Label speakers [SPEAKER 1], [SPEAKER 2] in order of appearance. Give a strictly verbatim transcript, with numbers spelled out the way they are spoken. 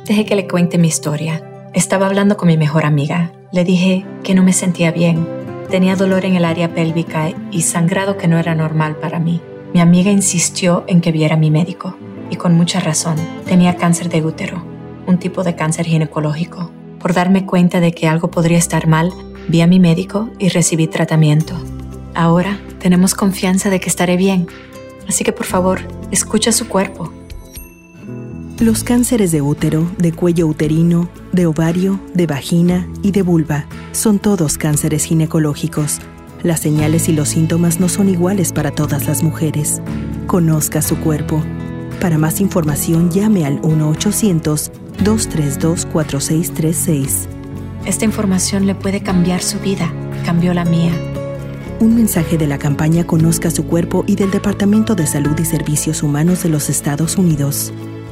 [SPEAKER 1] Deje que le cuente mi historia. Estaba hablando con mi mejor amiga. Le dije que no me sentía bien. Tenía dolor en el área pélvica y sangrado que no era normal para mí. Mi amiga insistió en que viera a mi médico. Y con mucha razón. Tenía cáncer de útero, un tipo de cáncer ginecológico. Por darme cuenta de que algo podría estar mal, vi a mi médico y recibí tratamiento. Ahora tenemos confianza de que estaré bien. Así que por favor, escucha su cuerpo.
[SPEAKER 2] Los cánceres de útero, de cuello uterino, de ovario, de vagina y de vulva son todos cánceres ginecológicos. Las señales y los síntomas no son iguales para todas las mujeres. Conozca su cuerpo. Para más información, llame al uno ochocientos, dos tres dos, cuatro seis tres seis.
[SPEAKER 1] Esta información le puede cambiar su vida. Cambió la mía.
[SPEAKER 2] Un mensaje de la campaña Conozca su cuerpo y del Departamento de Salud y Servicios Humanos de los Estados Unidos.